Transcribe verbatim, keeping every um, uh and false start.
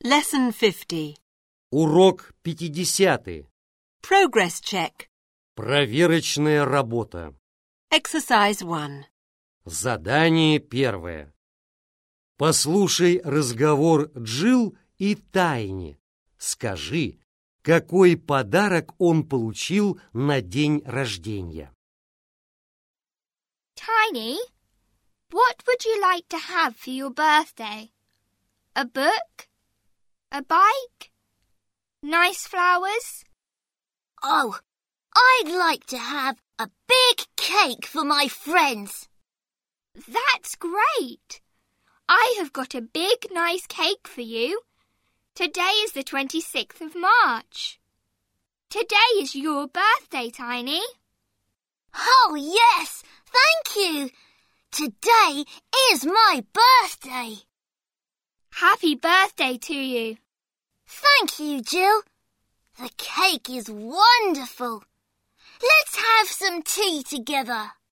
Lesson fifty. Урок пятидесятый. Progress check. Проверочная работа. Exercise one. Задание первое. Послушай разговор Джилл и Тайни. Скажи, какой подарок он получил на день рождения. Tiny, what would you like to have for your birthday? A book? A bike? Nice flowers? Oh, I'd like to have a big cake for my friends. That's great. I have got a big, nice cake for you. Today is the twenty-sixth of March. Today is your birthday, Tiny. Oh, yes, thank you. Today is my birthday. Happy birthday to you. Thank you, Jill. The cake is wonderful. Let's have some tea together.